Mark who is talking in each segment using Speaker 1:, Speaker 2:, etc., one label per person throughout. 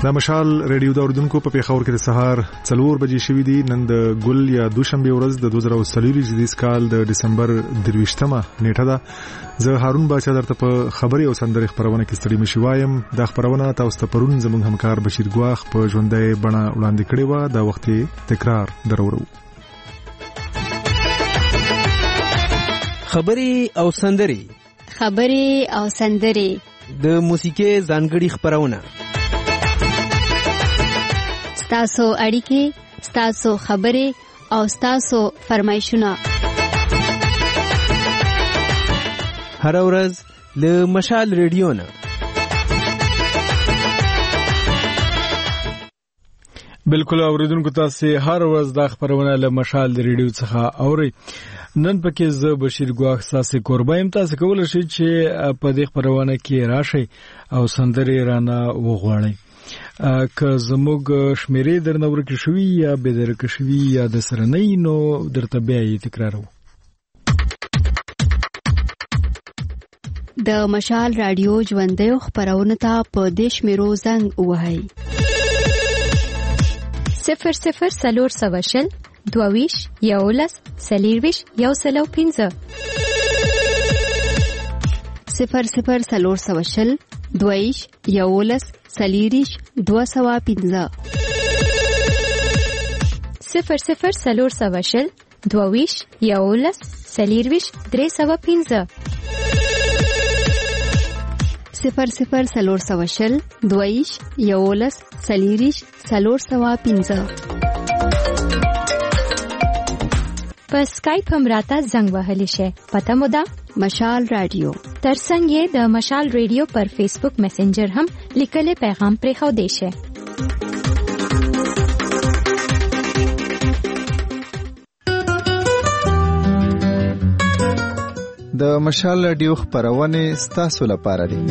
Speaker 1: د مشال ریډیو د اوردونکو په پیښور کې د سهار 4 بجې شوې دي. نن د ګل یا دوشنبه ورځ د 2023 کال د دسمبر 23مه نیټه ده. زه هارون باچا درته په خبري او سندري خبرونه کې ستړي مشي وایم. د خبرونه تاسو ته پرون زموږ همکار بشیر ګواخ په ژوندۍ بڼه وړاندې کړی و. دا وخت تکرار درورو.
Speaker 2: خبري او سندري د موسیقي ځانګړي خبرونه،
Speaker 3: ستاسو اړیکې، ستاسو خبرې او ستاسو فرمایشونه
Speaker 2: هر ورځ له مشال ریډیو نه.
Speaker 4: بالکل اوریدونکو، تاسو هر ورځ د خبرونه له مشال ریډیو څخه اورئ. نن پکې زه بشیر ګواخ تاسو قربایم. تاسو کولای شئ چې په دې خبرونه کې راشئ او سندري رانه وغواړئ. که زموږ شمیرې درنه ورکړې شوي یا به درکړې شوي یا د سره نه نو درته بیا یې تکرارو.
Speaker 3: د مشال رادیو ژوندۍ خبرونه ته په دې شمیرو زنګ ووهئ:
Speaker 5: 00 22 11 40 105
Speaker 3: 00 22 11 40 205
Speaker 5: 00 22 11 40 305
Speaker 3: 00 22 11 40 305.
Speaker 5: په اسکایپ هم راته زنګ وهلی شي. پته مو ده
Speaker 3: مشال رادیو.
Speaker 5: ترڅنګ یې د مشال ریډیو پر فیسبوک میسنجر هم لیکلي پیغام پرې خو دی شي.
Speaker 6: د مشال رادیو خبرونه ستاسو لپاره دي.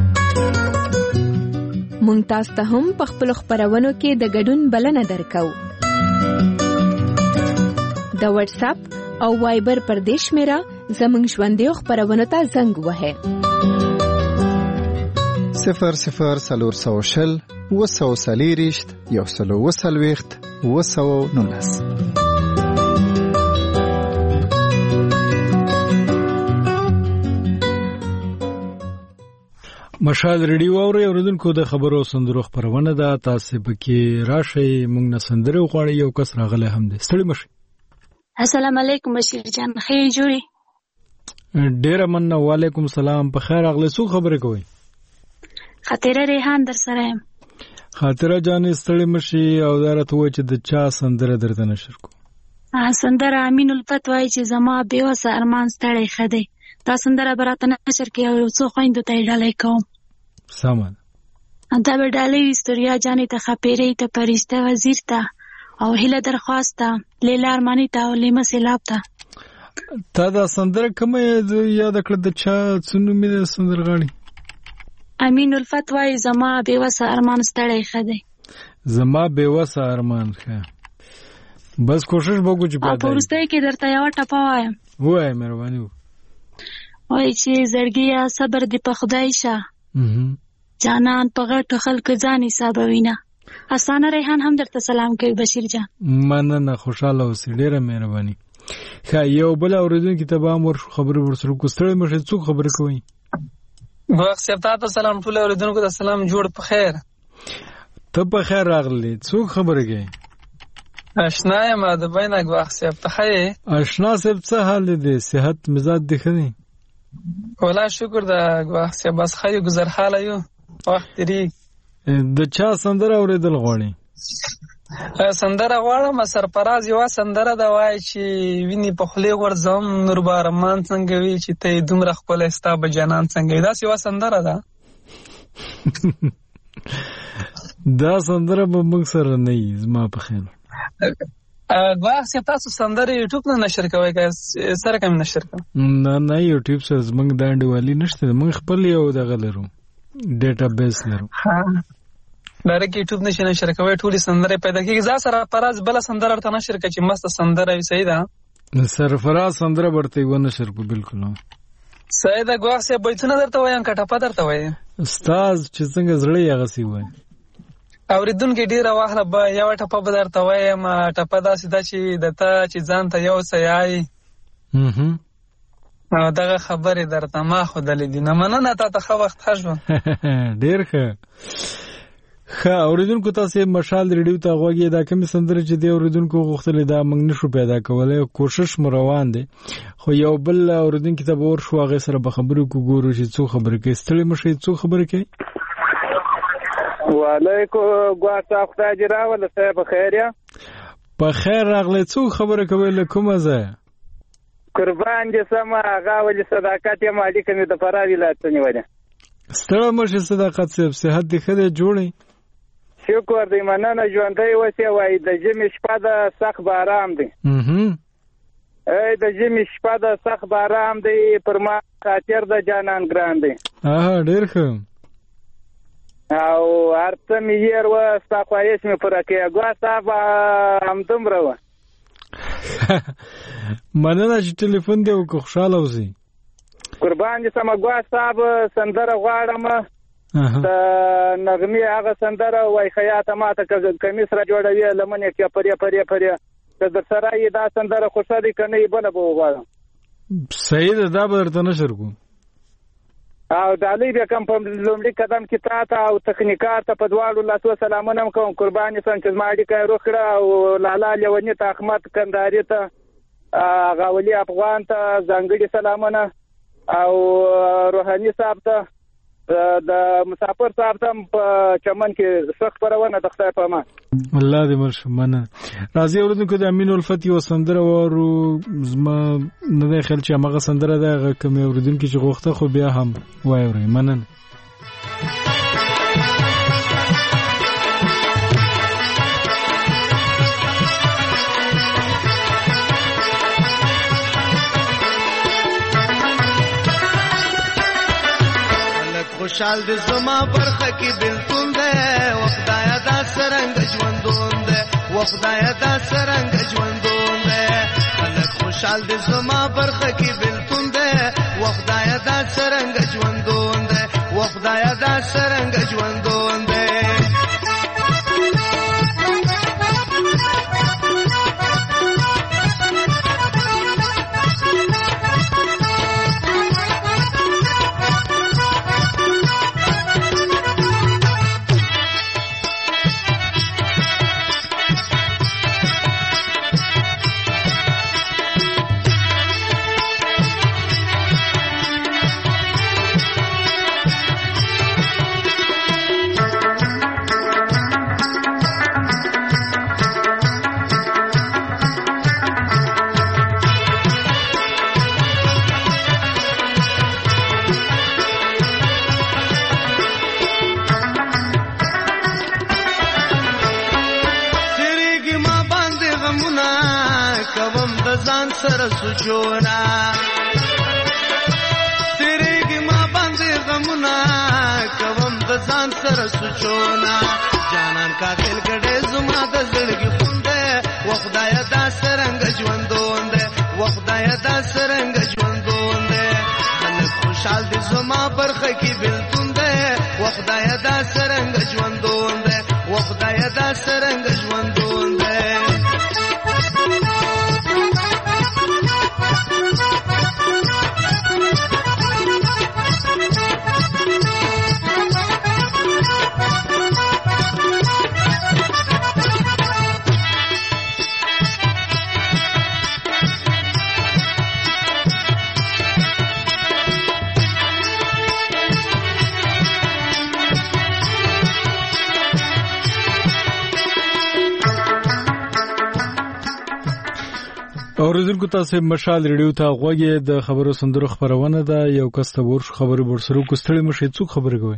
Speaker 5: مونږ تاسو ته هم په خپل خبرونو کې د ګډون بلنه درکو. د واتس اپ او وایبر پر دیش میرا زمنګ ژوندۍ خبرونه ته زنګ وهه
Speaker 6: 00 240 119.
Speaker 4: مشال ریډیو اوریدونکو د خبرو سندرو خبرونه ده. تاسو پکې راشئ، موږ نه سندره غواړي. یو کس راغله هم دي. ستړي مشي.
Speaker 7: السلام علیکم بشیر جان، خیر جوړی؟
Speaker 4: ډیر مننه. وعلیکم السلام. په خیر اغله. څو خبرې کوي؟
Speaker 7: خاطره ریحان در سره یم.
Speaker 4: خاطره جان ستړي مشي او درته و چې د چا سندره درته نشر کو.
Speaker 7: سندره امین الفت وای چې زما بیوسه ارمان ستړي خدای. دا سندره براته نشر کې او څو خويندو ته ډالۍ کوم.
Speaker 4: سامان
Speaker 7: دا به ډالۍ استوریا جانې ته خپېرې ته پرشته وزیر ته او هله درخواسته لیلا ارمانی ته او لیمه سیلاب ته.
Speaker 4: تا دا سندره کومه یاد کړه؟ د چا څنو مې سندرغاړي؟
Speaker 7: امین الفت وای زما بیوسه ارمان ستړي خدای.
Speaker 4: زما بیوسه ارمان ښه. بس کوشش وکړو چې په
Speaker 7: پورسته کې درته یو ټپه وایم.
Speaker 4: وای مهرباني
Speaker 7: وای چې زړګیا صبر دې په خدای شه، جانان په غټ خلک ځان حسابوینه. حسن ریحان هم درته سلام کوي بشیر جان.
Speaker 4: مننه، خوشاله اوسې، ډیره مهرباني. ښه، یو بل اوریدونکو ته به امر خبرې ورسره کوستړې مشه. څوک خبرې کوي؟
Speaker 8: وخت سپتا ته سلام. ټول اوریدونکو ته سلام. جوړ په خیر.
Speaker 4: ته په خیر راغلی. څوک خبرې کوي؟
Speaker 8: آشنا یم د بینک. وخت سپتا خې
Speaker 4: آشنا سپ څه حال دی؟ صحت مزاج دی خني؟
Speaker 8: والله شکر د وخت سپ بس خې گزر حال یو. وخت دی
Speaker 4: د چا سندره اوریدل غواړي؟
Speaker 8: سندره غواړم. سرفراز یو سندره دا وای چې ویني په خله ورځم نور بارمان څنګه وی چې ته دومره خپل استا به جنان څنګه. دا یو سندره ده.
Speaker 4: دا سندره به موږ سره نه یې. زما په خیال
Speaker 8: واسه تاسو سندره یوټیوب نه نشر کوئ که سره کوم نشر کوئ؟
Speaker 4: نه یوټیوب سره زمونږ د انډیوالي نشته. موږ خپل یو دغه لرو، ډیټا بیس لرو.
Speaker 8: ډایرکټ یوټیوب نشي نشر کوئ. ټولې سندره پیدا کیږي. ځا سره پراز بل سندره ورته نشر کوي چې مست سندره وي. صحیح ده.
Speaker 4: سرفراز سندره ورته و نشر کو. بالکل
Speaker 8: صحیح ده. ګواښه بیتونه درته وایم که ټپه درته وایم؟
Speaker 4: استاد چې څنګه زړه یې غسی وای.
Speaker 8: اوریدونکو ډیره واخله به یو ټپه به درته وایم. ټپه داسې ده چې د ته چې ځان ته یو څه یایي او دغه خبرې درته ما ښودلې دي. نه مننه، تا ته ښه وخت. ښه ژوند.
Speaker 4: ډېر ښه. ښه اوریدونکو، تاسې مشال ریډیو ته غوږ یې. دا کومې سندرې چې دی اوریدونکو غوښتلې دا موږ نشو پیدا کولی، کوشش مو روان دی. خو یو بل اوریدونکي ته به ورشو، هغې سره به خبرې وکړو، ګورو چې څو خبرې کوي. ستړي مه شئ، څو خبرې کوي؟
Speaker 9: وعلیکم ګواه صاحب، خدای دې راوله. صاحب په خیر یا؟
Speaker 4: په خیر راغلی. څو خبرې کوئ؟ له کومه ځایه؟
Speaker 9: قربان دې سمه. هغه ولې صداقت یم اړیکه مې د فراه ولایت ته نیولې.
Speaker 4: ستړی مه شې صداقت صاحب، صحت دې ښه دی؟ جوړی؟
Speaker 9: شکر دی، مننه. ژوندی اوسې. وایي د ژمي شپه ده سخت باران دی. د ژمي شپه ده سخت باران دی، پر ما خاطر د جانان ګران دی.
Speaker 4: ډېر ښه.
Speaker 9: او هر څه مې هېر وه، ستا خواهش مې پوره کړې. ګواه صاحب همدومره وه.
Speaker 4: مننه چې ټلیفون دی وکړو، خوشحاله اوسئ.
Speaker 9: قربان دې سمه. ګواه صاحب سندره غواړم، د نغمې هغه سندره وای خیاطه ماته کمیس را جوړوي لمن یې پرې پرې پرې که در سره یې دا سندره خوښه دي که نه یې بله به وغواړم.
Speaker 4: صحیح ده، دا به درته نشر کوم.
Speaker 9: او ډالۍ به کوم په لومړي قدم کې تا ته او تخنیکار ته په دواړو لاسو سلامونه هم کوم. قربان یې سم چې زما اړیکه یې روغ کړه. او لالا لیوني ته، احمد کندهاري ته، غاولي افغان ته ځانګړي سلامونه. او روحاني صاحب ته، د مسافر صاحب ته په چمن کې سخت خپرونه د خدای په امان.
Speaker 4: الله دې مل شه. مننه. راځئ اورېدونکو د امین الفت یوه سندره واورو. زما نه دی خیال چې هماغه سندره ده، هغه کومې اورېدونکي چې غوښته، خو بیا هم واورئ. مننه.
Speaker 10: خوشحال دې زما برخه کې بلتون دی، و خدایا دا سرنګ ژوندون دی، و خدایا دا سرنګ ژوندون دی. خلک خوشحال دې زما برخه کې بلتون دی، و خدایا دا سرنګ ژوندون دی، و خدایا دا سرنګ ژوندون دی. سره سوچونا تیرېږي ما باندې غمونه، کوم د ځان سره سوچونا. جانان قاتل کړې زما د زړګي خوند دی، و خدایا دا سرنګ ژوندون دی، و خدایا دا سرنګ ژوندون دی. خلک خوشحال دي زما برخه کې بلتون دی، و خدایا دا سرنګ ژوندون دی، و خدایا دا سرنګ ژوندون دی.
Speaker 4: اوریدونکو تاسو مشال ریډیو ته غوږ یې. د خبرو سندرو خبرونه ده. یو کس ته ورشو خبرې ورسره کو. ستړي مشه څوک خبرې کوي؟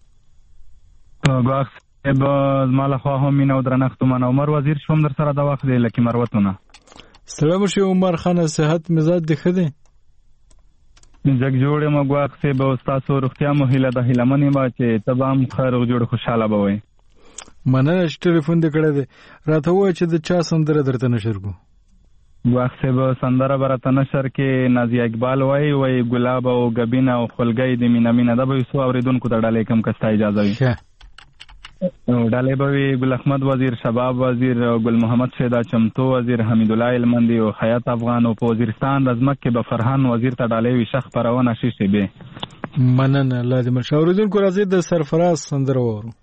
Speaker 11: ګواښ صاحب زما له خوا هم مینه او درنښت من عمر وزیر شوم در سره د وخت دی لکه مروتونه.
Speaker 4: سلام شي عمر خان، صحت مزاج دی ښه دی؟
Speaker 11: جګ جوړ یم ګواښ صاحب. او ستاسو روغتیا مو هیله ده، هیلهمن یم چې ته به هم ښه روغ جوړ خوشحاله به وئ.
Speaker 4: مننه چې ټلیفون دې کړی دی. راته ووایه چې د چا سندره درته نشر کړو؟
Speaker 11: ګواښ صاحب سندره به راته نشر کې نازیه اقبال وایي ګلاب او ګبین او خلګۍ د مینه مینه. دا به یو څو اورېدونکو ته ډالۍ کوم که ستا اجازه وي. ډالۍ به وي ګل احمد وزیر، شباب وزیر، ګل محمد شیدا چمتو وزیر، حمید الله المندي او حیات افغان. او په وزیرستان د ځمکې به فرحان وزیر ته ډالۍ وي شخ پرونه شیشې به.
Speaker 4: مننه الله دې مشاوردونکو راځي د سرفراز سندره وورو.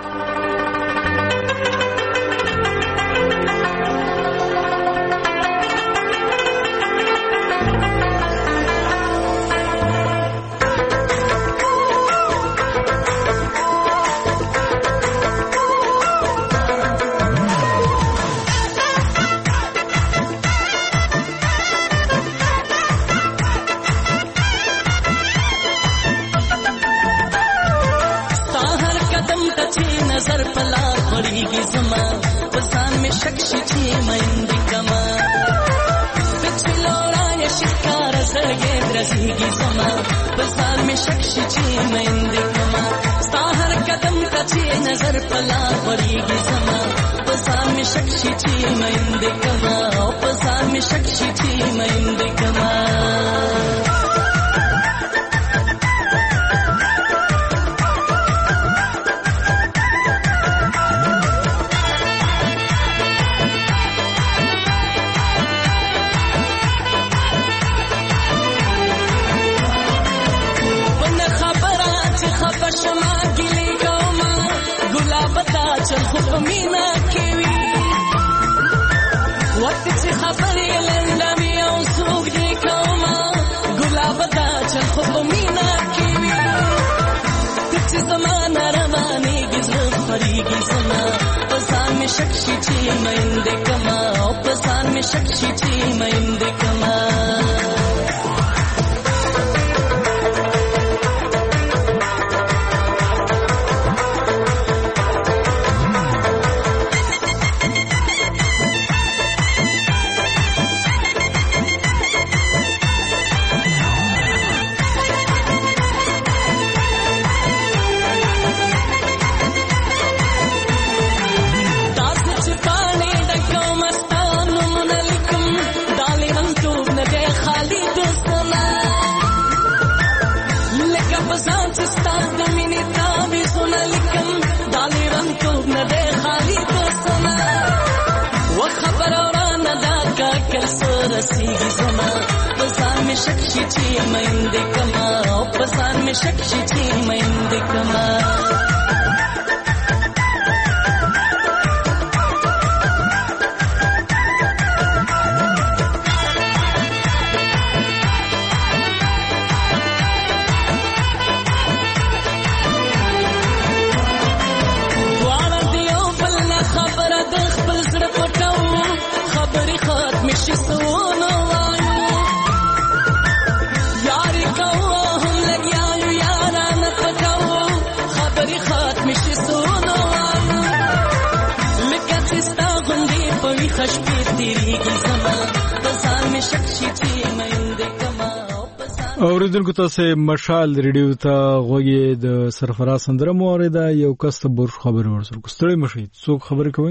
Speaker 4: اوریدونکو تاسو مشال ریډیو ته غوږی د سرفراز سندره مورده یو کس ته بور خبر ورسره کوستړی مشي څوک خبر کوي.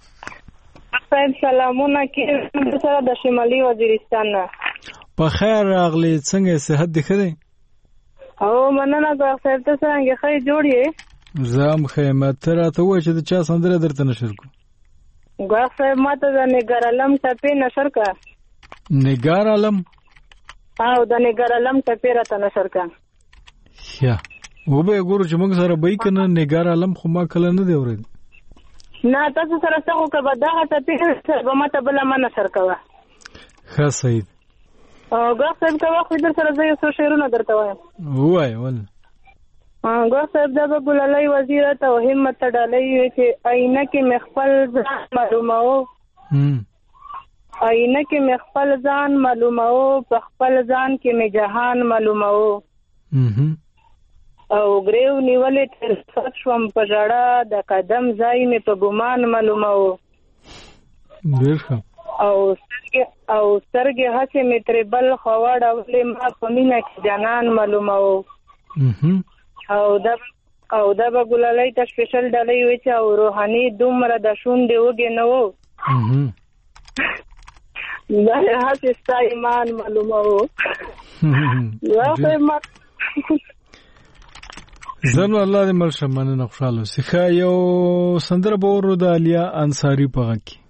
Speaker 12: صاحب سلامونه کې سره د شمالي وزیرستان نه
Speaker 4: په خیر راغلی څنګه صحت دې خره؟
Speaker 12: او مننه زه صاحب ته څنګه خې جوړې
Speaker 4: زم خیمه تر ته و چې د چا سندره درته نشر کو
Speaker 12: ګا صاحب ماته د نګار علم ټپې نشر کا
Speaker 4: نګار علم
Speaker 12: او د نګار علم ټپې راته نشر کا
Speaker 4: یا و به ګورو چې موږ سره به کنه نګار علم خو ما کله نه دی اورید
Speaker 12: نه تاسو سره څه کو کبه دا ټپې به ماته بل ما نشر کا
Speaker 4: ښه سید
Speaker 12: او ګا صاحب کا خو در سره زه یو شعرونه درته وایم
Speaker 4: وای ول
Speaker 12: ګا صاحب دا ګلالای وزیر ته همت ډالۍ چې عینه کې مخفل ځان معلوماو عینه کې مخفل ځان معلوماو په خپل ځان کې می جهان معلوماو او ګریو نیولې تر سات شوم په جړه د قدم ځای می په ګمان معلوماو او سترګې هڅه می تر بل خواړه ولې ما په مینه کې جنان معلوماو او دا به ګلالای ته سپیشل ډالۍ وي چې او روحاني دومره د شونډې وږې نه وو دا هڅه ستا ایمان معلومه وو
Speaker 4: زنو الله دې مرشه مننه خوشاله اوسې. ښه یو سندره به ورو د علیا انصاري په غږ کې.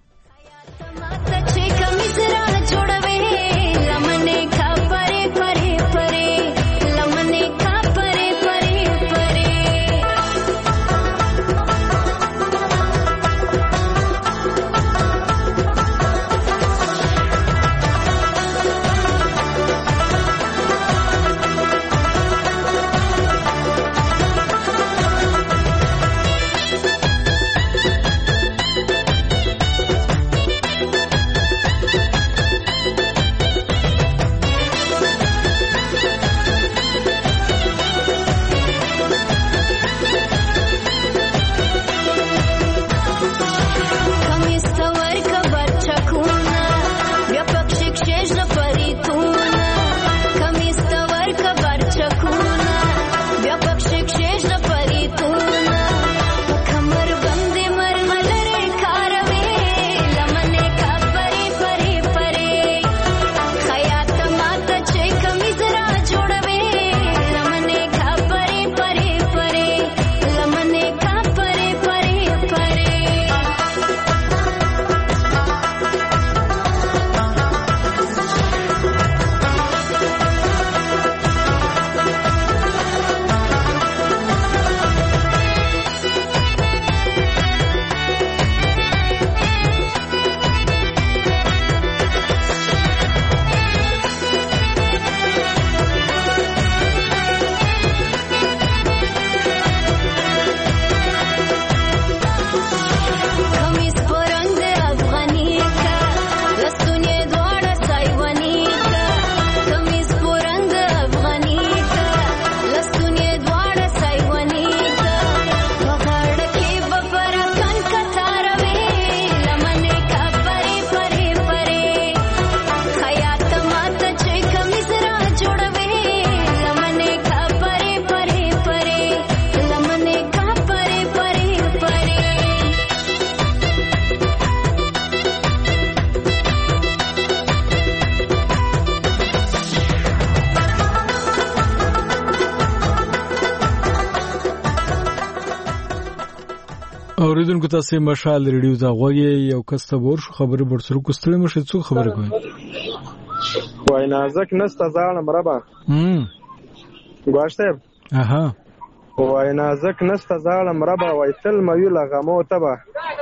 Speaker 4: اوریدونکو تاسو مشال ریډیو ته غوږی یو کس ته ورشو خبرې برسرو کوستلې مشه څو خبرې کوي
Speaker 13: وای نازک نسته ځاله مربا ګواشته
Speaker 4: اها
Speaker 13: وای نازک نسته ځاله مربا وای تل مېله غمو تبا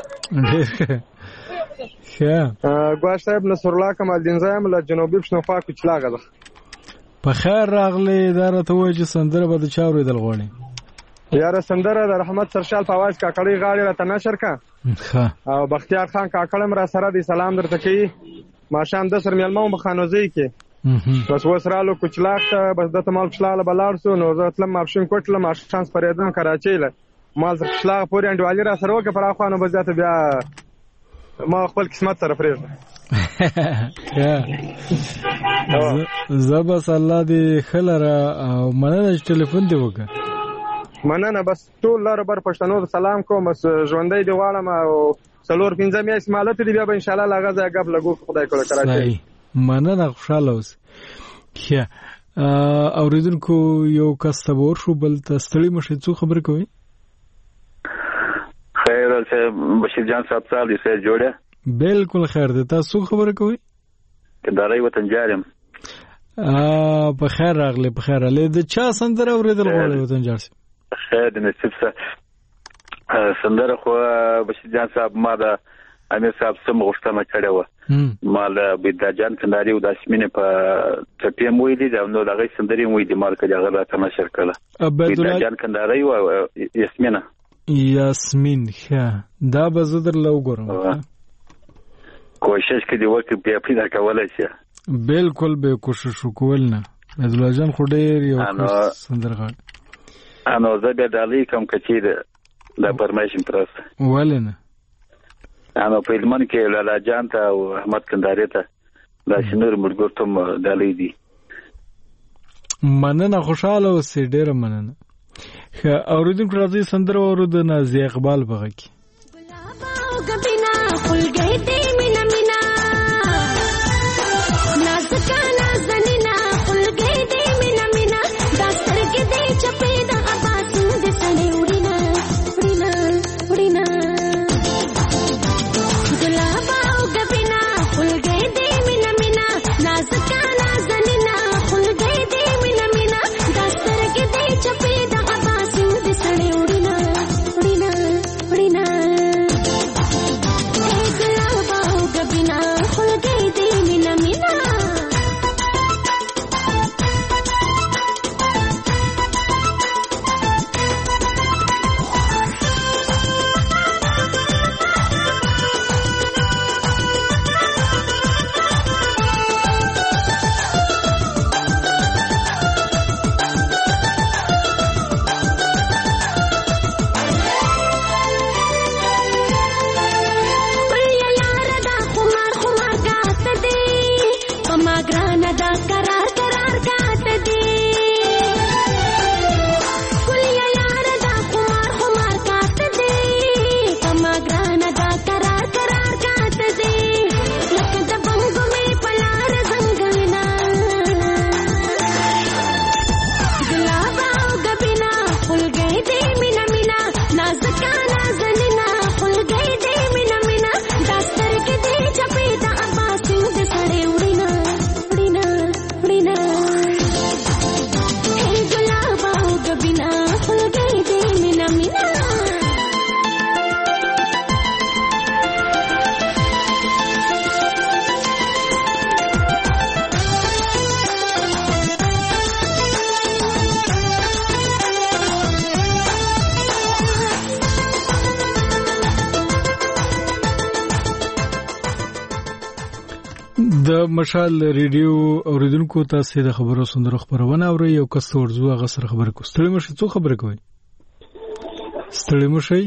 Speaker 4: ښه
Speaker 13: ګواشته نصر الله کمال دین زایم له جنوبي پښتونخوا کوچلاغه ده
Speaker 4: په خیر راغلی دا راته وایي چې سندره به د چا اورېدل غواړي
Speaker 13: یاره سندره د رحمت سرشال په आवाज کاکړی غاړي راته نشر کا او بختیار خان کاکړم را سره دی سلام درته کوي ماشام د سر میلمو مخانوزي کې بس وسرالو کوچلاغ ته بس د تمال شلاله بلار سو نو زتلم ماشین کوټله ماشانس پرېدم کراچۍ له مال شلاغ پورې انډوالي را سره وکړه پر اخوانو بزاته بیا ما خپل قسمت سره پرېږم
Speaker 4: زبس الله دې خلره او مننه ټلیفون دی وکړه
Speaker 13: مننه بس ټول لار بر پښتنو سلام کوم بس ژوندۍ دی غواړم او څلور پنځه میاشتې مالت دی بیا به ان شاء الله لاغه ځای غب لګو خدای کول کراچۍ
Speaker 4: مننه خوشاله اوس ښه اوریدونکو یو کس ته ورشو بل ته ستړي مشه څو خبر کوي
Speaker 14: خیر سے بشیر جان صاحب سال سے جوړه
Speaker 4: بالکل خیر ده تاسو خبر کوي
Speaker 14: کنداري وطن جارم
Speaker 4: په خیر راغله په خیر له د چا سندره اوریدل غواړي وطن جار
Speaker 14: خیر د نصیب سره سندره خو بشیر جان صاحب ما دا امیر صاحب سم غوښتنه کړې و مال بيدا جان کنداري او د اسمینه په ټیم ویلي دا نو دغه سندري ویلي مال کړه هغه راته نشر کړه بيدا جان کنداري او یاسمینه
Speaker 4: یاسمین ښه دا به زه درله وګورم
Speaker 14: کوشش کوي وکړي بیا پیدا کولای شي
Speaker 4: بالکل به کوشش وکول نه عبدالله جان خو ډېر یو سندرغاړی
Speaker 14: انو زه بیا ډالۍ کوم کچیر د پرمیشن پرس
Speaker 4: ولنه
Speaker 14: انو په لمن کې لالا جان ته او احمد کنداري ته دا شنور مرګورتم ډالۍ دي
Speaker 4: مننه خوشاله اوسې ډېر مننه اوریدونکو راځي سندره اورو د نازي اقبال بغه کی
Speaker 15: غبینا خل گئی دی مینا مینا نازکا نازنینا خل گئی دی مینا مینا داستر کې دی چپې د اباسو د
Speaker 4: د مشال ریډیو اوریدونکو تاسو د خبرو سندرو خبرونه اوري یو کس ورزو هغه سره خبرې کوي. ستړي مشي څو خبرې کوي؟ ستړي مشي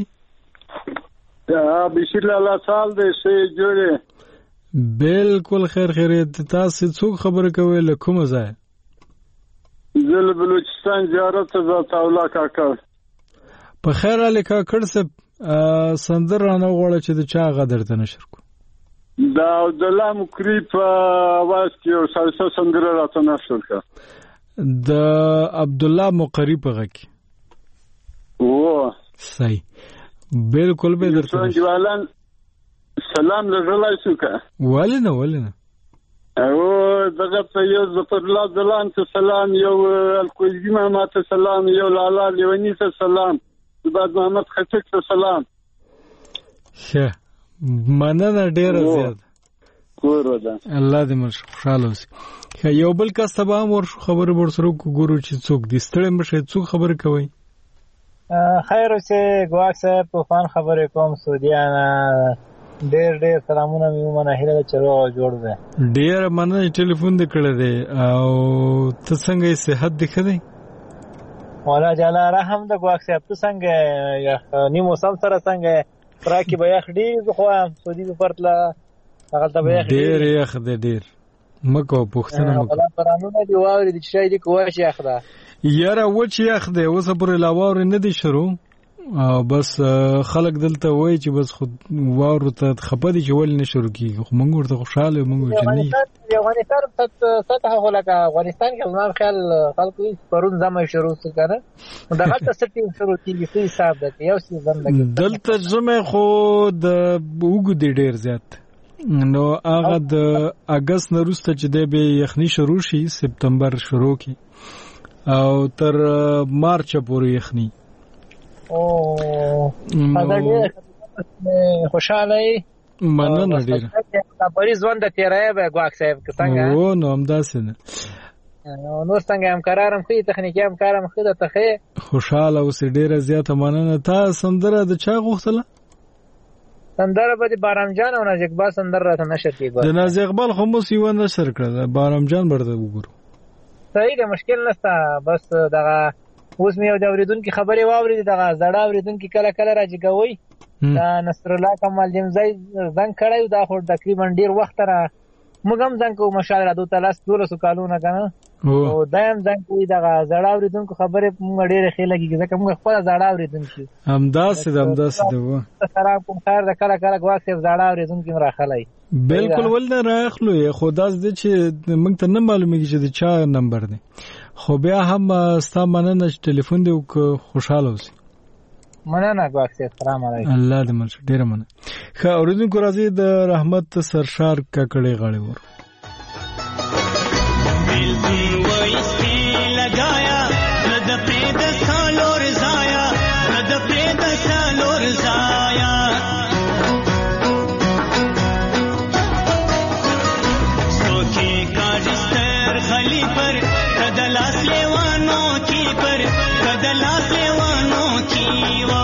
Speaker 16: بشیر لاله سال دې شي جوړه
Speaker 4: بالکل خیر خیریت. تاسو څو خبرې کوي له کومه ځای؟
Speaker 16: زل بلوچستان زیارت ته تاولا کاکړ.
Speaker 4: په خیر علي کاکړ سه سندر رانه غواړي چې د چا غدر ته نشر کو.
Speaker 16: دا عبدالله مکری په आवाज کې یو سلسله سندره راته نشر کړه.
Speaker 4: د عبدالله مقری په غږ کې
Speaker 16: و
Speaker 4: صحیح بالکل به درته
Speaker 16: جوالان سلام لږلای شو کا
Speaker 4: ولنه
Speaker 16: او دغه په یو ظفر الله دلان ته سلام یو الکوزی محمد ته سلام یو لالا لیونی ته سلام بعد محمد خټک ته سلام.
Speaker 4: شه مننه ډیره زیات
Speaker 16: کور ودا
Speaker 4: الله دې مر خوشاله اوسې. یو بل کس ته به ور خبره ورسره ګورو چې څوک دې ستړي مشه څوک خبره کوي.
Speaker 17: خیر اوسې ګواښ صاحب په فان خبرې کوم سعودیانه ډېر سلامونه مې مناهله چلو جوړ دی.
Speaker 4: ډېر مننه ټلیفون دې کړی دی او ته څنګه صحت دې ښه دی؟
Speaker 17: مولا جاله رحم د ګواښ صاحب ته څنګه نی موسم سره څنګه راکی به یخ ډیر خو سعودي په پرتله هغه ته به یخ
Speaker 4: ډیر یخ دی ډیر مکو پښتنه مکو
Speaker 17: ولا پرانونه دی واوري د شای دی کوه شي یخ ده
Speaker 4: یاره و چې یخ دی اوس پر علاوه نه دی شروع بس خلک دلته وای چې بس خود واورو ته خپدي چې ول نه شروع کیږي خو موږ ورته خوشاله موږ چې نه
Speaker 17: افغانستان سطح خلک افغانستان کې زما خیال خلکو پرون زمو شروع وکړه دغه ته ستې شروع کیږي څه حساب ده یو څه زم
Speaker 4: دلته زمه خو د وګ دی ډیر زیات نو هغه د اگست نه وروسته چې د به یخني شروع شي سپتمبر شروع کی او تر مارچ پورې یخني
Speaker 17: او خوشاله
Speaker 4: مننه ډیر
Speaker 17: دا پریز وند تیرای به ګواک صاحب څنګه
Speaker 4: او نو همداسې نه
Speaker 17: نو څنګه همکارم خو تخنیکی همکارم خو د تخه
Speaker 4: خوشاله اوس ډیره زیاته مننه. تا سندره د چا غوښتله؟
Speaker 17: سندره به بارام جان او ناز اقبال سندره راته نشر کیږي.
Speaker 4: د ناز اقبال خو مو سیو نشر کړل بارام جان برده وګورو.
Speaker 17: صحیح ده مشکل نشته بس دغه اوس مې یو د اوریدونکو خبرې واورېدې دغه زړه اوریدونکو کله کله راځي کوي دا نصر الله کمال جمزای زنګ کړی دا خو تقریبا ډیر وخت را موږ هم زنګ کو مشاله دو تلاس 12 کالونه کنه او دایم زنګ کوي دغه زړه اوریدونکو خبرې موږ ډیر خېله کیږي ځکه موږ خپل زړه اوریدونکو
Speaker 4: همداسې ده
Speaker 17: سلام کوم خیر د کله کله واکسه زړه اوریدونکو راخلای
Speaker 4: بالکل ولنه راخلو خو داس د چې موږ ته نه معلومیږي چې د چا نمبر دی خو بیا هم ستا مننه چې ټلیفون دی او خوشاله اوسې.
Speaker 17: مننه ګواکسه السلام علیکم.
Speaker 4: الله دې منشي ډیره مننه. ښه اوریدونکو راځي د رحمت سرشار ککړې غاړې ور
Speaker 10: लगाया रद प्रेद सालोर जाया रद प्रेद सालोर जाया सोखे का रिश्तर खली पर कदलास लेवानों की पर कदलास लेवानों की वा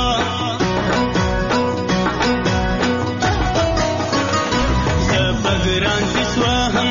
Speaker 10: जबगरान की स्वाहा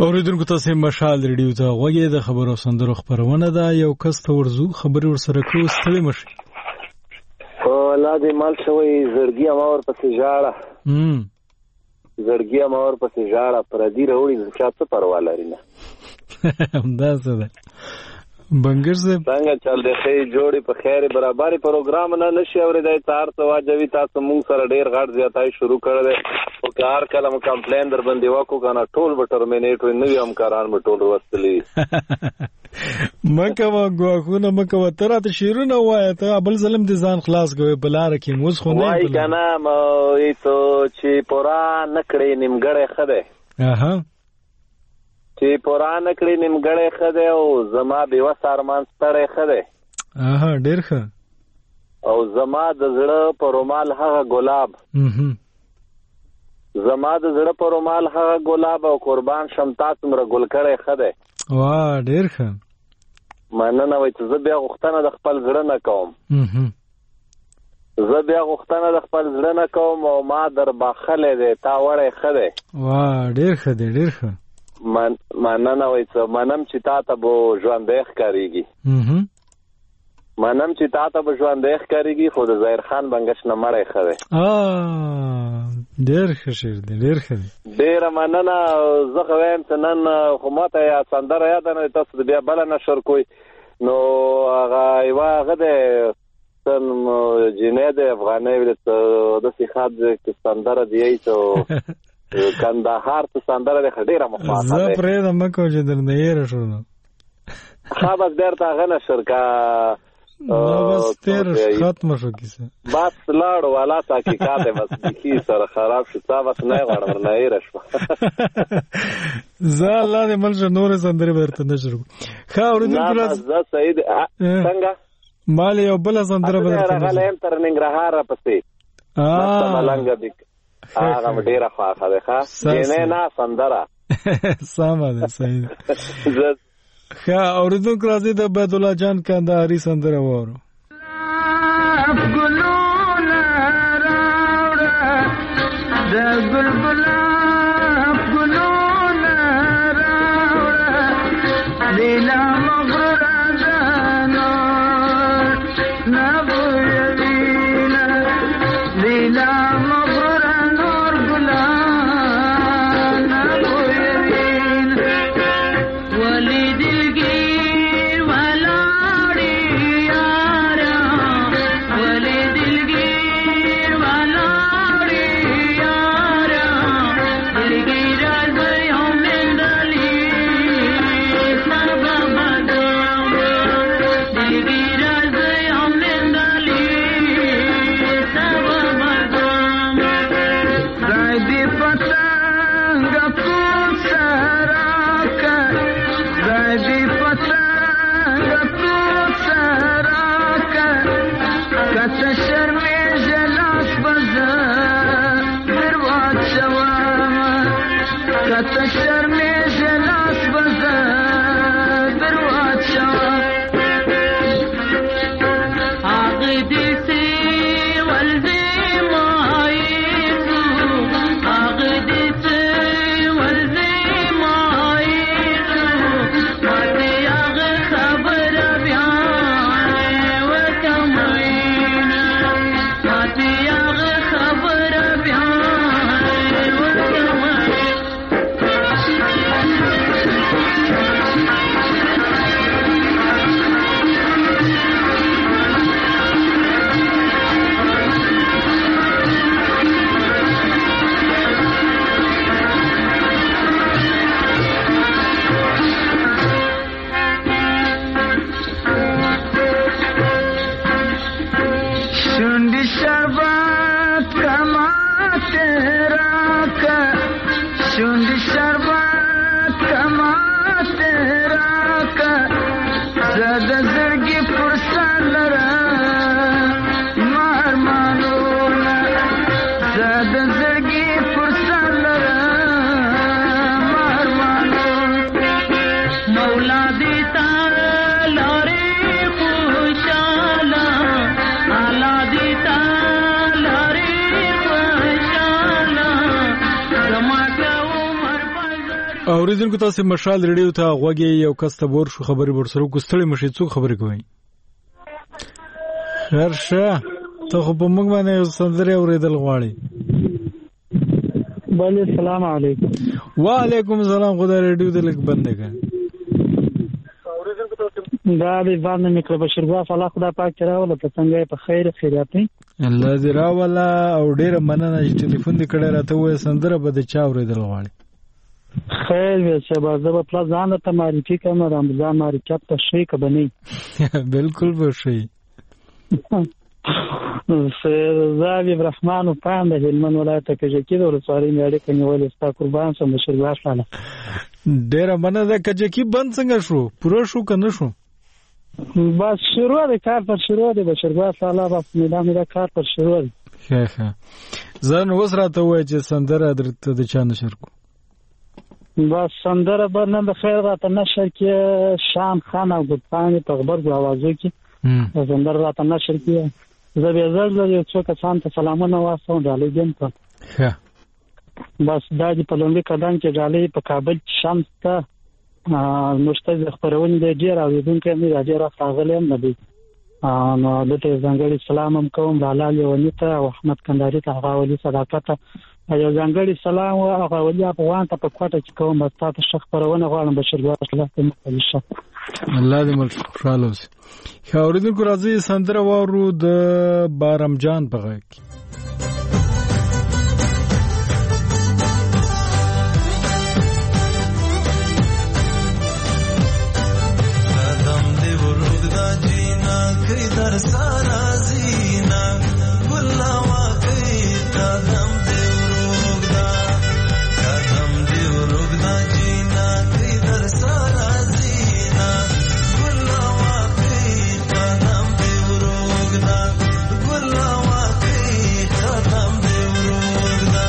Speaker 4: اوریدونکو تاسو مشال ریډیو ته غوږی د خبرو سندرو خبرونه ده. یو کس ته ورزو خبري ورسره کوو ستړي مشي
Speaker 18: لا دې مال شوی زړګي امور پسې ژاړه زړګي امور پسې ژاړه پر دې وروړي چې څه پروا لري نه
Speaker 4: همدا څه ده بنګر صاحب
Speaker 18: څنګه چل دی خې جوړي په خیر برابرۍ پروګرام نه نشي اورېدای تار ته واجبي تاسو مونږ سره ډېر غټ زیاتای شروع کړل او کار کلم کمپلین در باندې وکړو کنه ټول به ټرمینیټ وي نو هم کاران به ټول وستلی
Speaker 4: مکه واغونه مکه وترات شیرونه وای ته ابل ظلم دي ځان خلاص کوي بلار کې موږ خو نه
Speaker 18: وای کنه مې ته چې پورا نکړې نیمګړې خده چې پورا نکړې نیمګړې خده او زما به وسارمان ستړې خده
Speaker 4: ډېر ښه
Speaker 18: او زما د زړه په رومال هغه ګلاب زما د زړه په رومال هغه ګلاب او قربان شم تاسو مر ګل کړې خده
Speaker 4: وا ډېر ښه
Speaker 18: مننه وای چې زه بیا غوښتنه د خپل زړه نه کوم زه بیا غوښتنه د خپل زړه نه کوم او ما در باخلې ده تا وړې خده
Speaker 4: وا ډېر ښه دی ډېر ښه
Speaker 18: مننه وای چې منم چې تا ته به ژوندې ښکارېږي منم چې تا ته به ژوندې ښکارېږي خو د ظاهر خان بنګش نه مړی ښه دی
Speaker 4: ډېر ښه شعر دی ډېر ښه دی
Speaker 18: ډېره مننه زه خو وایم چې نن خو ماته یا سندره یاده نه تاسو د بیا بله نشر کوئ نو هغه یوه هغه دی جنۍ دی افغانۍ داسې ښاد دی سندره دی چې کندهار ته سندره دی ډېره مخماخه دی
Speaker 4: زه پرېږدم مه کوم چې درنه یېره شو نو
Speaker 18: ښه بس بېرته هغه نشر که
Speaker 4: بس تیر ختم شو کیسه
Speaker 18: بس لاړو والا تحقیقات بس کی سره خراب شو تا بس نه غواړم ورنه یې راشو
Speaker 4: زه الله دې مل شو نور سندري ورته نشر ښه اوریدونکو راز
Speaker 18: زه سعید څنګه
Speaker 4: مال یو بل سندره ورته
Speaker 18: راغلم تر ننګرهار پسې ملنګ دې هغه ډیره خواخه ده ښه نه نه سندره
Speaker 4: سمه ده سعید ښه اوریدونکو راځي د عبد الله جان کندهاري سندره وورو
Speaker 10: ګلونه راوړه د ګلګلاب ګلونه راوړه لیلا مغرور ازانو نبوینا لیلا مغرور نور ګلان نبوینا ولی
Speaker 4: اوریدونکو تاسو مشال ریډیو ته غوږی یو کس ته ور شو خبرې ورسره کوستړې مشي څوک خبرې کوي هرشه ته خو په موږ باندې سندره اوریدل غواړي
Speaker 19: بله السلام علیکم
Speaker 4: وعلیکم السلام خدای ریډیو ته لګ بند کړه
Speaker 19: دا به باندې میکرو بشرګاف الله خدای پاک راوله په څنګه په خیر خیراتي
Speaker 4: الله دې راوله او ډیر مننه چې ټلیفون دې کړه راته وې سندره به د چا اوریدل غواړي
Speaker 19: خیر شبا زبا پلازان ته معرفي کوم رمضان معرفت ته شي کبني
Speaker 4: بالکل به شي
Speaker 19: زاوی الرحمن او پاند هلمن ولایت کې چې د ورسواري میاړي کني ولې ستا قربان سم بشرګاف لاله
Speaker 4: ډیر مننه کجکی بند څنګه شو پوره شو کنه شو
Speaker 19: بس شروع د کار پر شروع د بشرګاف لاله په میدان کار پر شروع
Speaker 4: ښه ځان اوس راته وای چې سندره درته د چا نشر کو
Speaker 19: بس سندره برنه د خیر راته نشر کې شام خان او ګلپانی په خبر د اوازو کې سندره راته نشر کې زه به زړه یو څو کسان ته سلامونه واسم ډالې دیم ته
Speaker 4: ښه
Speaker 19: بس دا د پلومبي قدم کې ډالې په کابل شمس ته مشتاق خبرونه دی ډیر اوریدونکو مې راځي راغلم نه دي نو دته ځانګړي سلام هم کوم لاله لیونی ته او احمد کنداري ته غاولي صداقت یو ځانګړي سلام او غاولي افغان ته په کوټه کې کوم بس تاسو شخ خبرونه غواړم بشرګاف الله ته مخالفه
Speaker 4: الله دې مل خوشاله اوسې اوریدونکو راځي سندره وارو د بارم جان په غږ
Speaker 10: در سارا زینا ګلا واقعي قدم دی ورغدا جینا کی در سارا زینا ګلا واقعي قدم دی ورغدا ګلا واقعي قدم دی ورغدا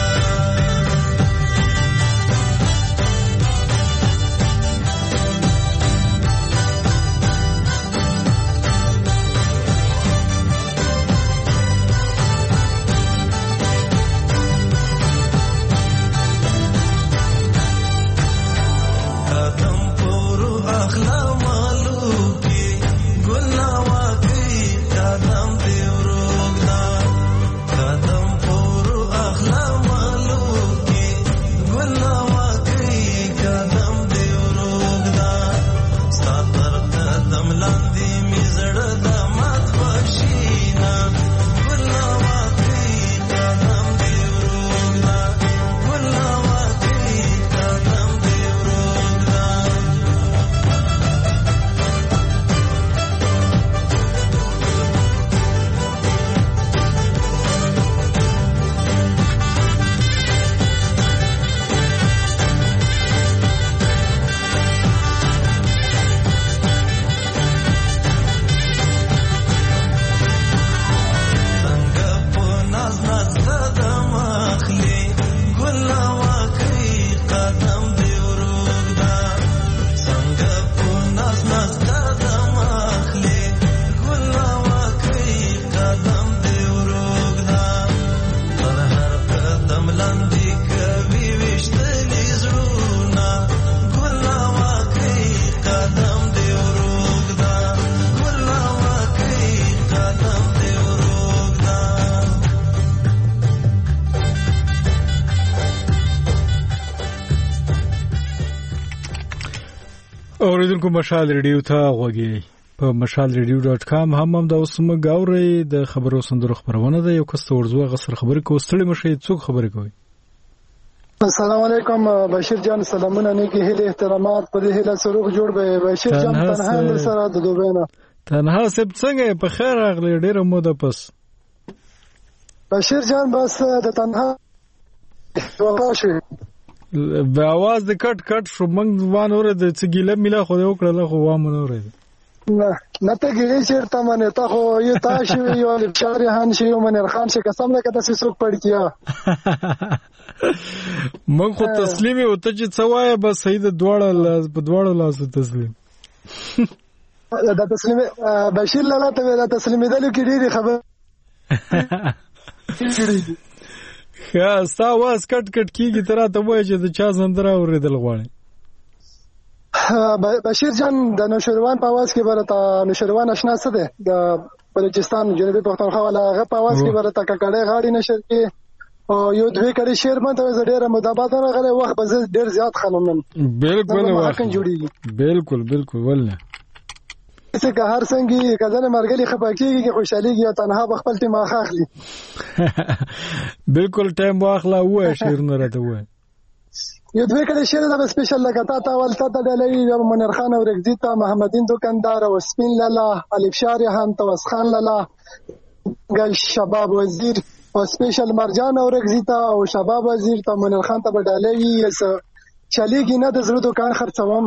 Speaker 4: اوریدونکو مشال ریډیو ته غوږی په mashalradio.com هم د اوسمه غاوري د خبرو سندرو خبرونه ده یو کس ورزو غسر خبرې کوستړي مشه څوک خبرې کوي
Speaker 20: السلام علیکم بشیر جان سلامونه نیکی هله احترامات په دې هله سروغ جوړ به بشیر جان تنها سره د دوبینه
Speaker 4: تنها سب څنګه په خیر اغلی ډیره موده پس
Speaker 20: بشیر جان بس د تنها وقاشه
Speaker 4: به आवाज د کټ کټ شو موږ وان اوره د څګیله میلا خو یو کړل خو وامه نه اوره
Speaker 20: نه ته ګیری چیرته منه ته خو یو تاسو یو لپاره هان شي یو منر خان شي قسم نه کته څوک پړ کیا
Speaker 4: موږ خو تسلیمي او ته چې څوای بس صحیح د دواړه په دواړو لاسو تسلیم
Speaker 20: دا تسلیم بشیر لاله ته دا تسلیمي دلو کې ډیره خبر
Speaker 4: خا ستا واس کټ کټ کیږي تر ته وای چې د چا سندره اوریدل غواړي
Speaker 20: بشیر جان د نوشیروان په आवाज کې ورته نوشیروان آشنا څه ده د بلوچستان جنوبي پښتونخوا ولا هغه په आवाज کې ورته ککړې غاړي نشر کې او یو دوی کړي شعر مته ډېر مدابات راغله وخت به ډېر زیات خلمن
Speaker 4: بالکل ولنه
Speaker 20: څه که هر څنګه کزنه مرګلي خپاکیږي کې خوشاليږي او تنها بخپل ټیم اخلي
Speaker 4: بالکل ټیم واخلا وای شعر نه راته وای
Speaker 20: یو دوی کړي شعر د سپیشل لګتا تا ولته د ډلې منیر خان او رګزیتا محمدین دکاندار او سپین لالا الف شارحان توس خان لالا ګل شباب وزیر او سپیشل مرجان او رګزیتا او شباب وزیر ته منیر خان ته بدلې چلیږي نه د زړه دکان خرڅوم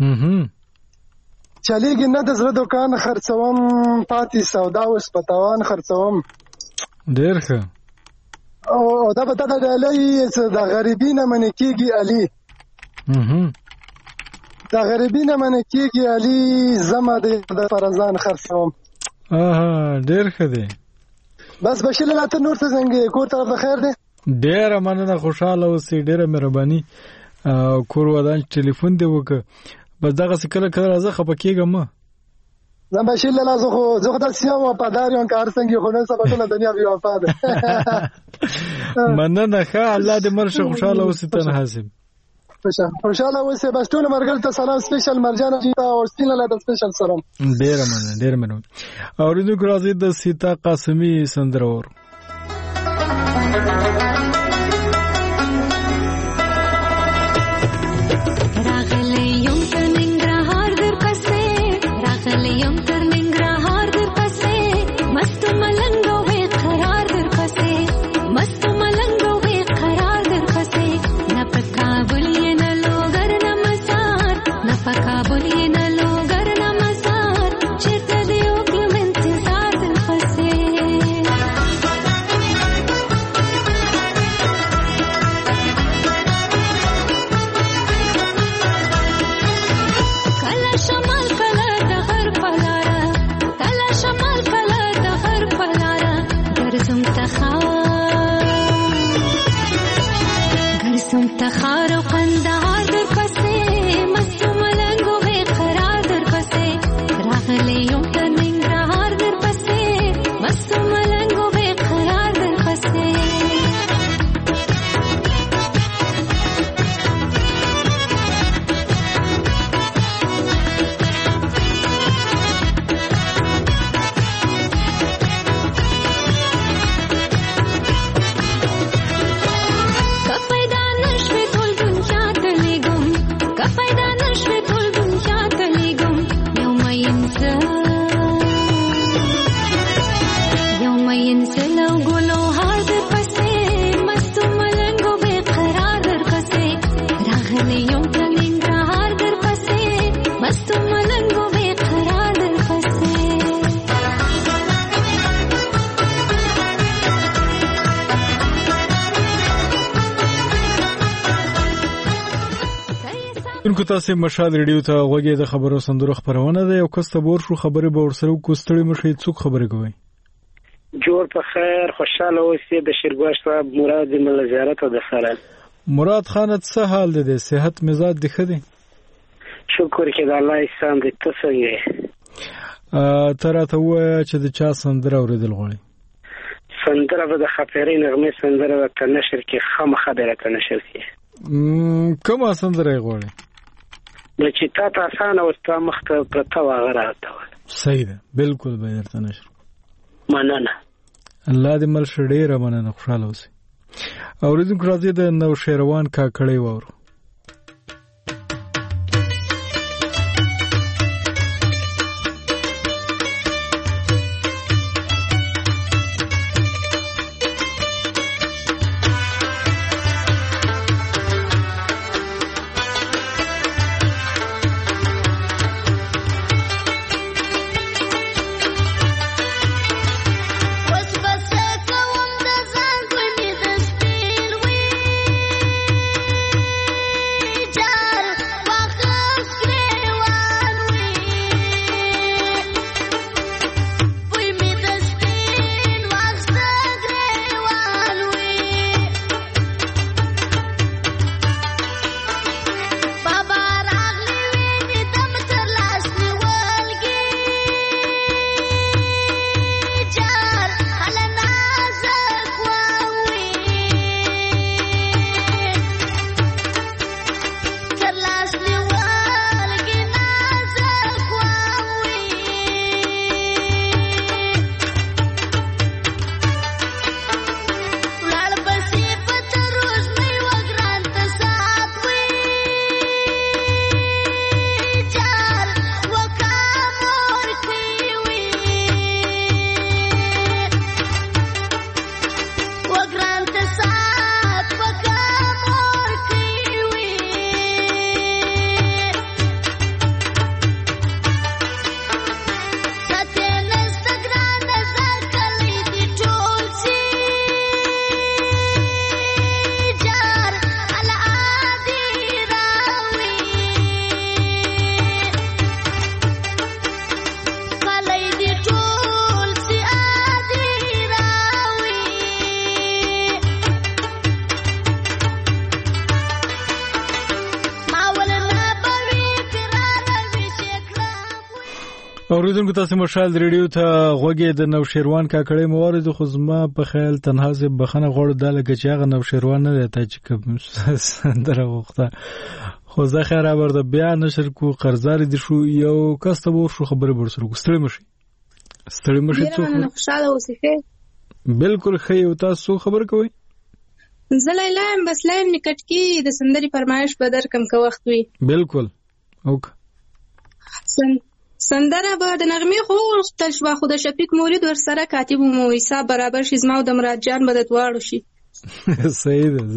Speaker 20: چلیږي نه د زړه دکان خرڅوم پاتې سودا اوس پتاوان خرڅوم
Speaker 4: ډېر ښه
Speaker 20: او دا به د ډلې د غریبي نه منې کېږي علي د غریبي نه منې کېږي علي زما د فرزان خرڅوم
Speaker 4: ډېر ښه دی
Speaker 20: بس بشیر لاله ته نور څه څنګه کور طرف د خیر دی
Speaker 4: ډېره مننه خوشاله اوسې ډېره مهرباني کور ودان ټلیفون دی وکړه بس دغه څه کله کله راځه خپه کېږم
Speaker 20: زه بشیر لاله زه خو داسې یم وفادار یم که هر څنګه خو نن سبا ټوله دنیا بې وفا ده
Speaker 4: مننه ښه الله دې مرشه خوشحاله اوسې تنها سي
Speaker 20: خوشحاله اوسې بس ټولو ملګرو ته سلام سپیشل مرجان او سپین لاله ته سپیشل سلام
Speaker 4: ډېره مننه اورېدونکو راځئ د سیتا قاسمي سندره اورو تاسو مشال ریډیو ته غوږی د خبرو سندرو خبرونه ده یو کس ته بور شو خبرې به ورسره کوستړی مشي څوک خبرې کوي
Speaker 21: جوړ په خیر خوشاله اوسې بشیر ګوش صاحب مراد مل زیارت د سره
Speaker 4: مراد خان څه حال دی صحت مزاج دی خدي
Speaker 21: شکر کې د الله احسان دې تاسو یې
Speaker 4: تراته وای چې د چا سندره اوریدل غواړي
Speaker 21: سندره به د خاطرې نغمه سندره په نشر کې خبره ته نشر کې
Speaker 4: کومه سندره غواړي
Speaker 21: چې تا آسان او تا مخته پرته واغراته
Speaker 4: صحیح ده بالکل به درته نشر
Speaker 21: مننه
Speaker 4: الله دې مل شډېره مننه خوشاله اوسې اوریدونکو راځي د نوشیروان کاکړی وورو
Speaker 15: What's
Speaker 4: اوریدونکو تاسو مشال ریډیو ته غوږی د نوشیروان کاکړی موارد خو زما په خیال تنها زه بخنه غوړ داله چې هغه نوشیروان نه دی چې کوم سندره وخته خو زه خیر ورته بیا نشر کو قرضار دي شو یو کسته ور شو خبره برسره ستړي مشي څو
Speaker 1: خوشاله اوسئ
Speaker 4: بالکل خیر او تاسو خبر کوئ
Speaker 1: زلایم بس لایم نکټ کی د سندري فرمایش به در کم کا وخت وي
Speaker 4: بالکل اوک
Speaker 1: سندره به د نغمه خو وختل شو خو د شفیق مورید ور سره کاتب مو حساب برابر شي زما او د مراد جان به د دواړو شي
Speaker 4: صحیح ده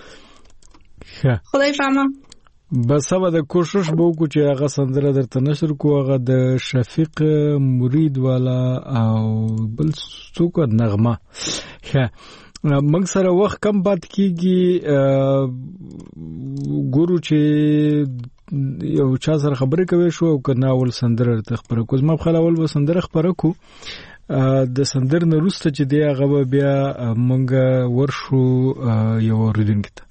Speaker 1: خدای فهمه
Speaker 4: بس سبا د کوشش به وکړو چې هغه سندره درته نشر کو هغه د شفیق مرید والا او بل څوک نغمه موږ سره وخت کم پات کیږي ګورو چې یو چا سره خبرې کوي شو او کنه اول سندره ته خبره کوم ما خپل اول سندره خبره کو د سندر نه روسته چې دی هغه بیا موږ ورشو یو ریډینګ ته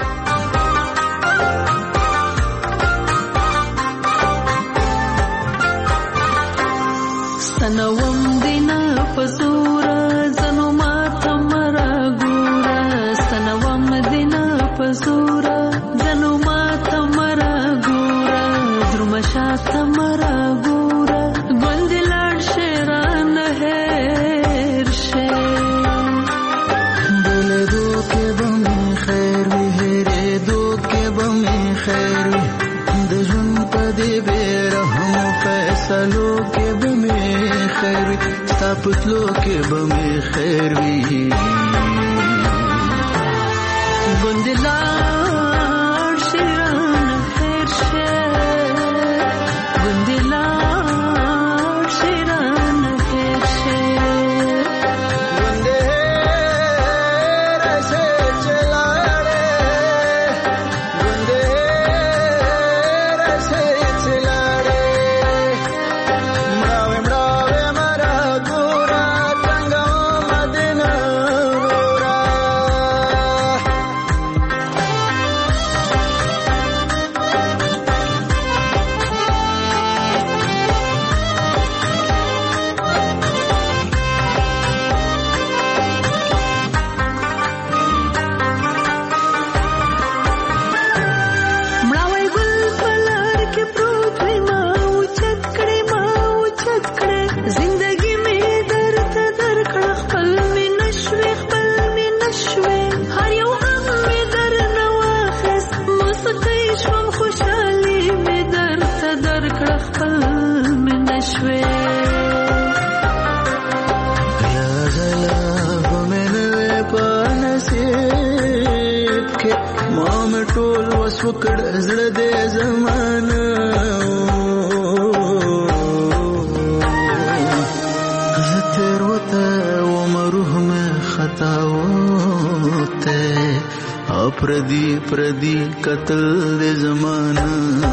Speaker 22: سنوم دینا پزورا زنو ما تمرا ګورا سنوم دینا پزورا زنو ما تمرا ګورا درمشا تمرا ګورا ګندلار شیران هر شه
Speaker 23: بوله دو کې بم خیر وی هره دو کې بم خیر وی د جون په دې بیرهم فیصلو کې بم خیر وی ستاپتلو کې بم خیر وی
Speaker 22: ګندلار شیران هر شه ګندلار شیران هر شه
Speaker 23: وکړ زړه دې زمانہ زتر وته و مروح میں خطا وته پردی قتل دې زمانہ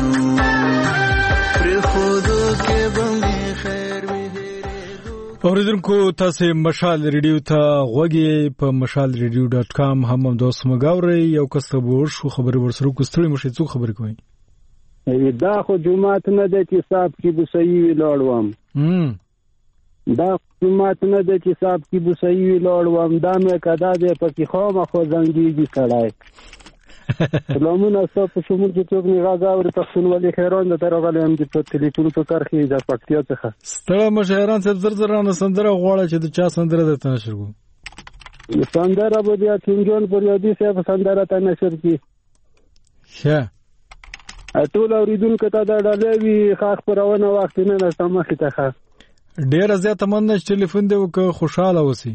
Speaker 23: پر خودو کې بم خیر وی
Speaker 4: اوریدونکو تاسو مشال ریډیو ته غوږی په mashalradio.com هم دوست مګاوري یو کس خبر شو خبر ورسره کوستړي مشه څو خبر کوي
Speaker 24: دا خو جمعات نه د حساب کې بوسئی ویلوړم دا جمعات نه د حساب کې بوسئی ویلوړم دا مې کدا دې پکې خو ما خو زنګيږي کړای سلامونه تاسو شمول چې څوک نه راځي پښتونولي خیرون د ترغلې هم د ټلیفون په کارخې د پکتیا څخه
Speaker 4: ستړي مشهران څه زرزرانه سندره غواړي چې د چا سندره درته نشر کو
Speaker 24: سندره به بیا څنګهون پر یادي صاحب سندره ته نشر کی
Speaker 4: ښه
Speaker 24: ټول اوریدونکو ته دا ډالوي خاص پرونه وخت نه سمخه ته
Speaker 4: ډیر زیات مننه چې ټلیفون دی وک خوشاله اوسئ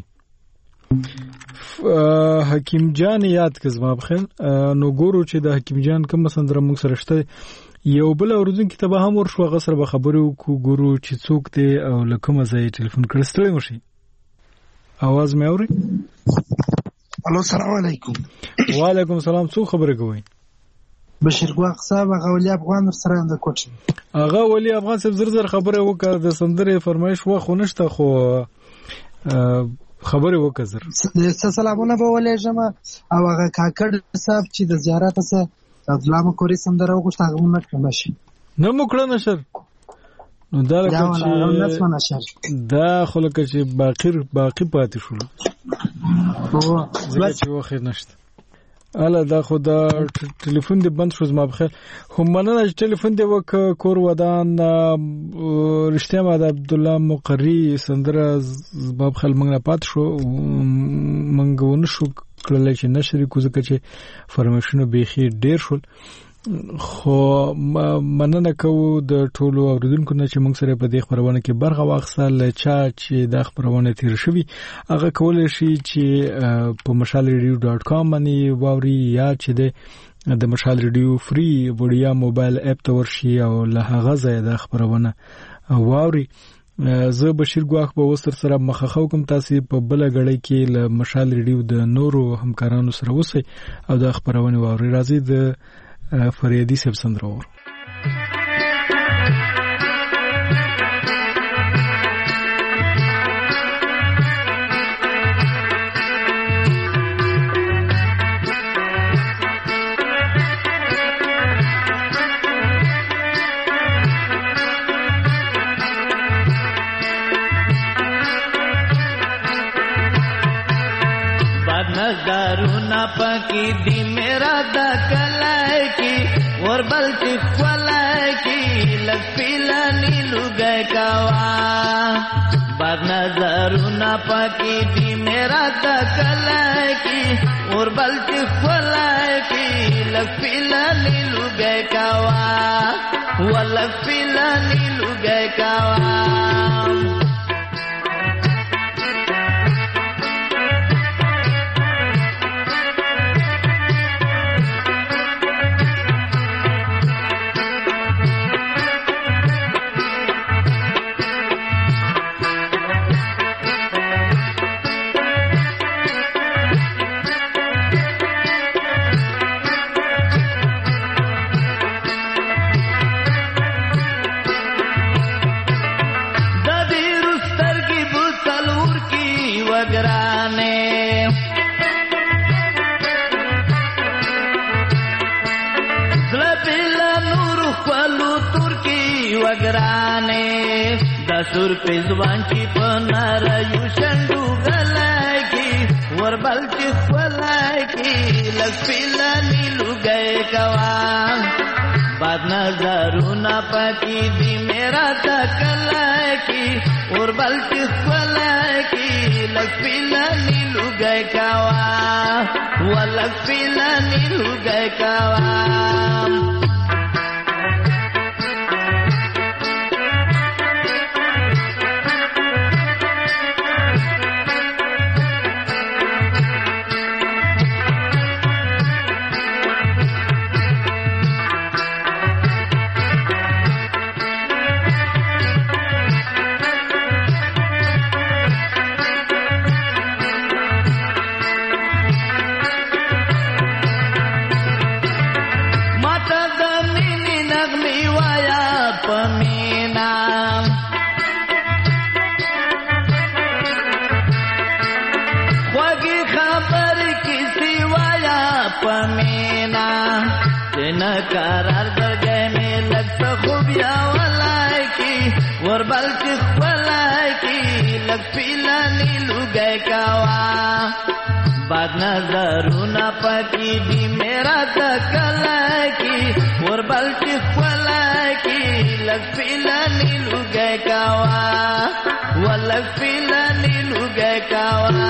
Speaker 4: حکیم جان یاد کزما بخیر نو ګورو چې د حکیم جان کوم سندره موږ سره شته یو بل اوردون کې ته هم ورشو غسر به خبرو کو ګورو چې څوک دی او لکه مزه ټلیفون کړستړی مشي आवाज مې اوري
Speaker 25: الو السلام علیکم
Speaker 4: وعلیکم السلام څو خبره کوي
Speaker 25: بشیر ګواخ صاحب هغه ولی افغان سره د کوټ
Speaker 4: هغه ولی افغان صاحب زر خبره وکړه د سندره فرمایش خو نشته خو خبره وکړه
Speaker 25: سلامونه به ولې جما او هغه کاکړ صاحب چې د زیارت څخه اسلام کوري سندره وغوښته هغه مونږ کړم شي
Speaker 4: نو مکړه نشر نو دا خلک چې باقی پاتې شول ځکه چې وخت نشته. اله دا خو دا ټلیفون دی بند شو زما بخیر. خو مننه چې ټلیفون دی وک کور ودان رښتیا ما د عبد الله مقری سندره زما بخیر موږ نه پات شو موږ ونه شو کله چې نشری کو ځکه چې فرمیشنو بيخي ډیر شول. خو مننه کوو د ټولو اوریدونکو نه چې موږ سره په دې خبرونه کې برخه واخیستل. چا چې د خبرونه تیر شوی هغه کولای شي چې په mashalradio.com باندې واوري یا چې د مشال ریډیو فری وړیا موبایل اپ ته ورشي او له هغه ځای د خبرونه واوري. زه بشیر ګواخ به وستر سره مخخو کوم تاسو په بل غړی کې له مشال ریډیو د نورو همکارانو سره وسی او د خبرونه واوري. راځي د فریدی صاحب سندرور
Speaker 2: नजरुना पकी दी मेरा दकलाई की और बल्कि फलाई की लखीला नीलू गए कावा. बाद नजरुना पकी दी मेरा दकलाई की और बल्कि फलाई की लखीला नीलू गए कावा. वो लखीला नीलू गए कावा. दसुर पे जुबान की पनार युशंडू गलाई की और बल्कि फलाई की लखीला नीलू गए कवा. बाद नजरू ना पकी दी मेरा तकलाई की और बल्कि फलाई की लखीला नीलू गए कवा. वो लखीला नीलू गए कवा. करार दरगाह में लगता खूबिया वलाई की और बल्कि वलाई की लखीला नीलू गए कावा. बाद नजरू ना पकी दी मेरा तकलाई की और बल्कि वलाई की लखीला नीलू गए कावा. वो लखीला नीलू गए कावा.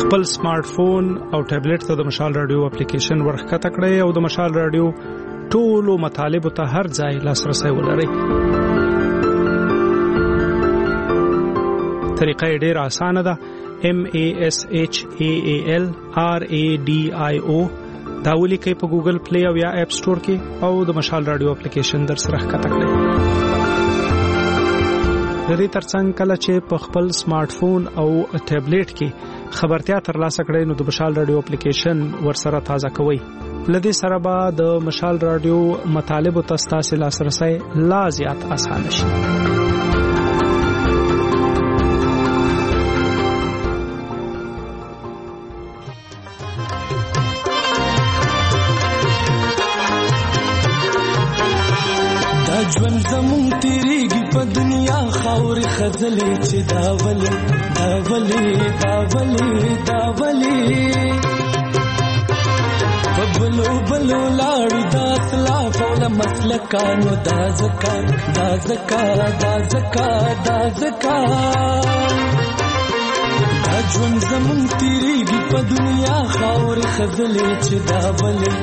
Speaker 3: خپل سمارټ فون او ټابلیټ ته د مشال رادیو اپلیکیشن ورښکته کړئ او د مشال رادیو ټولو مطالبو ته هر ځای لاسرسی ولرئ. طریقه یې ډېره اسانه ده. MASHALRADIO دا ولیکئ په ګوګل پلی او یا اپ سٹور کې او د مشال رادیو اپلیکیشن در سره ښکته کړئ. د دې ترڅنګ کله چې په خپل سمارټ فون او ټابلیټ کې خبرتیا ترلاسه کړئ نو د مشال رادیو اپلیکیشن ورسره تازه کوئ. لدې سره به د مشال رادیو مطالبو ته ستاسو لاسرسی لا زیات اسانه شي.
Speaker 23: ژوند زمون تیریږي په دنیا خاورې خزلې چې دا ولې په بلو لاړو دا اسلاف او له مسلکانو دا زکات دا ژوند زمون تیریږي په دنیا خاورې خزلې چې دا ولې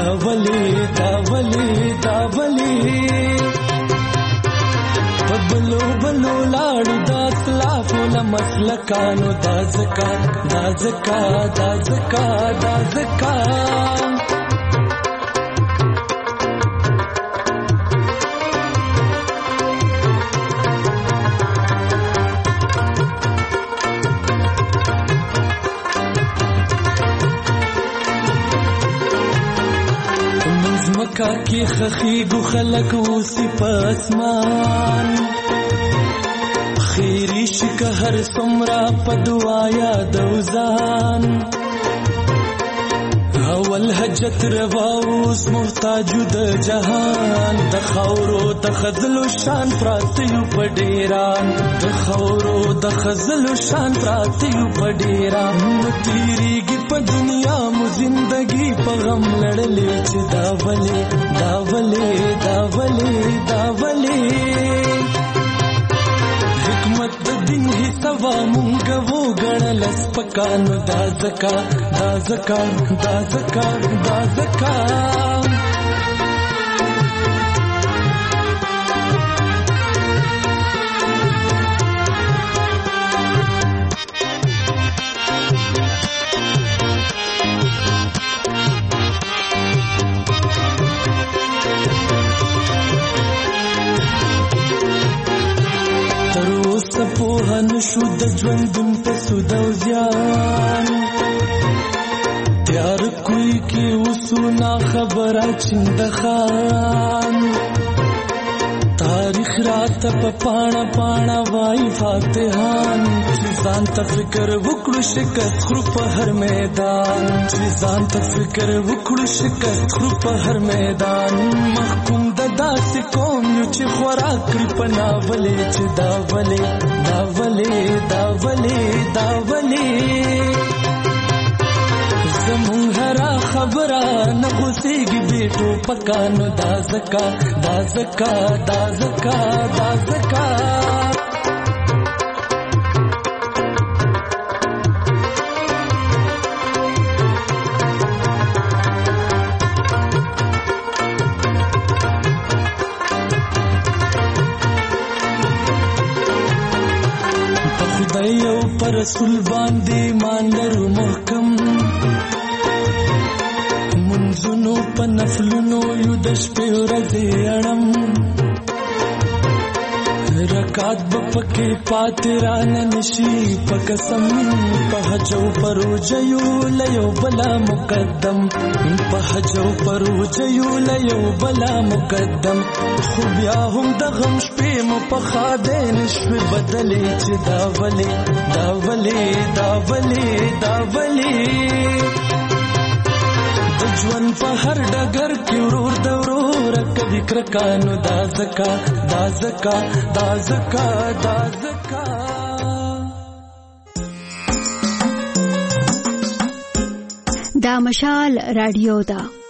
Speaker 23: بلو لاړو دا اسلاف له مسلکانو دا زکات مزمکا کی خخیگو خلق اوسی پا اسمان خیری شک هر سمرا پا دعایا دوزان اول حجت رواوس محتاجو د جهان د خاورو د خزلو شان پراتیو په ډیران تیریږي په دنیا مو زندگی په غم لړلې چې دا ولې حکمت د دین حسابا مونږ وو ګڼل سپکانو دا زکات پوهن شو د ژوندون په سود او زیان تیار کوئی کی وسونا خبره چند خان تاریخ رات په پاڼه وای فاتحان ځان ته فکر وکړو شکست خرو په هر میدان محکوم د داسې قوم یو چې خوراک کړي په ناولې چې دا ولې زمون هرا خبره نه غوسېږي بیٹو پکانو دا زکات یو پر رسول باندې ایمان لرو محکم منځونو په نفلونو یو د شپې ورځې اړم رکعت به پکې پاتې رانه نشي په قسم په حج او په روژه یو له یو بلا مقدم خو بیا هم د غم شپې مو په خادې نشوې بدلې چې دا ولې د ژوند په هر ډګر کې ورور د ورور کبي کرکانو دا زکات
Speaker 5: دا مشال رادیو دا